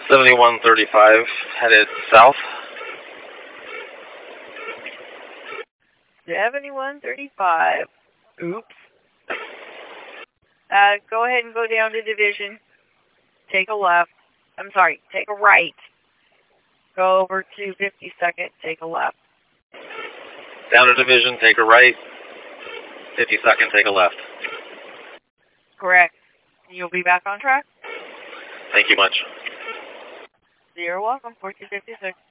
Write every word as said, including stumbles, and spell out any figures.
seventy-one thirty-five, headed south. seventy-one thirty-five. Oops. Uh, go ahead and go down to Division. Take a left. I'm sorry, take a right. Go over to fifty-second, take a left. Down to Division, take a right. fifty-second, take a left. Correct. You'll be back on track? Thank you much. You're welcome. fourteen fifty-six.